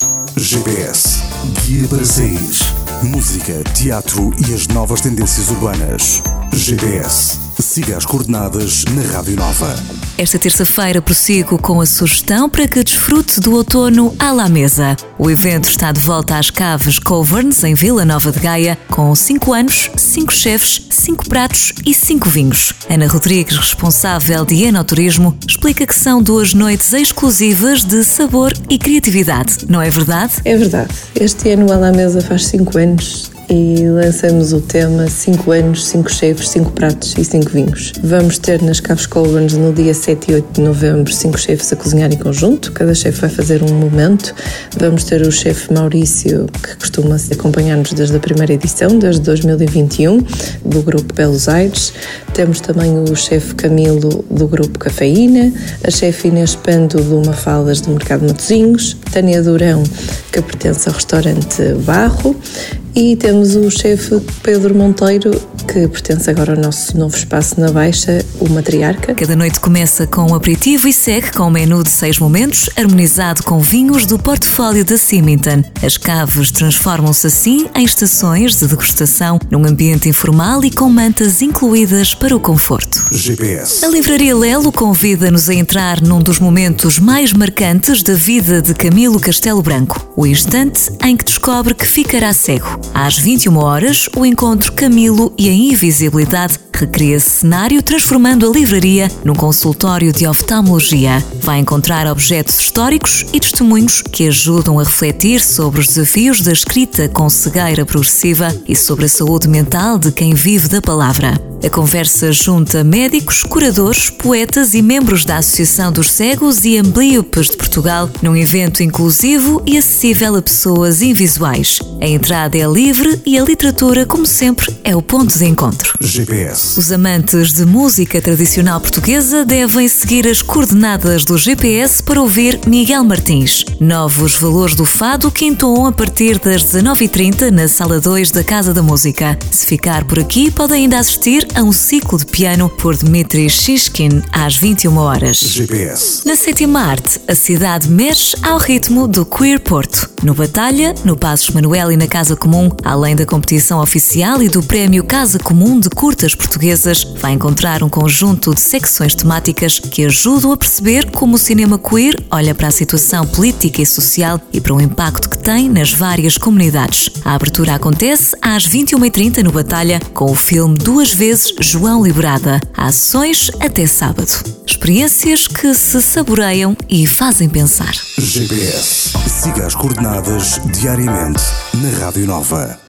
GPS, guia para sair. Música, teatro e as novas tendências urbanas. GPS, siga as coordenadas na Rádio Nova. Esta terça-feira prossigo com a sugestão para que desfrute do outono à la mesa. O evento está de volta às Caves Coverns, em Vila Nova de Gaia, com 5 anos, 5 chefes, 5 pratos e 5 vinhos. Ana Rodrigues, responsável de Enoturismo, explica que são 2 noites exclusivas de sabor e criatividade. Não é verdade? É verdade. Este ano o à la mesa faz 5 anos. E lançamos o tema 5 anos, 5 chefes, 5 pratos e 5 vinhos. Vamos ter nas Caves Coverns no dia 7 e 8 de novembro 5 chefes a cozinhar em conjunto. Cada chefe vai fazer um momento. Vamos ter o chefe Maurício, que costuma acompanhar-nos desde a primeira edição, desde 2021, do grupo Belos Aires. Temos também o chefe Camilo, do grupo Cafeína, a chefe Inês Pando, do Mafaldas, do Mercado Matosinhos, Tânia Durão, que pertence ao restaurante Barro, e temos o chefe Pedro Monteiro, que pertence agora ao nosso novo espaço na Baixa, o Matriarca. Cada noite começa com um aperitivo e segue com um menu de 6 momentos, harmonizado com vinhos do portfólio da Symington. As caves transformam-se assim em estações de degustação, num ambiente informal e com mantas incluídas para o conforto. GPS. A Livraria Lelo convida-nos a entrar num dos momentos mais marcantes da vida de Camilo Castelo Branco, o instante em que descobre que ficará cego. Às 21 horas, o encontro Camilo e a Invisibilidade recria cenário, transformando a livraria num consultório de oftalmologia. Vai encontrar objetos históricos e testemunhos que ajudam a refletir sobre os desafios da escrita com cegueira progressiva e sobre a saúde mental de quem vive da palavra. A conversa junta médicos, curadores, poetas e membros da Associação dos Cegos e Amblíopes de Portugal num evento inclusivo e acessível a pessoas invisuais. A entrada é livre e a literatura, como sempre, é o ponto de encontro. GPS. Os amantes de música tradicional portuguesa devem seguir as coordenadas do GPS para ouvir Miguel Martins. Novos valores do fado que entoam a partir das 19h30 na Sala 2 da Casa da Música. Se ficar por aqui, pode ainda assistir a um ciclo de piano por Dmitry Shishkin às 21 horas. GPS. Na Sétima Arte, a cidade mexe ao ritmo do Queer Porto. No Batalha, no Passos Manuel e na Casa Comum, além da competição oficial e do prémio Casa Comum de Curtas Portuguesas, vai encontrar um conjunto de secções temáticas que ajudam a perceber como o cinema queer olha para a situação política e social e para o impacto que tem nas várias comunidades. A abertura acontece às 21h30 no Batalha, com o filme 2 vezes João Liberada. Há sessões até sábado. Experiências que se saboreiam e fazem pensar. GPS. Siga as coordenadas diariamente na Rádio Nova.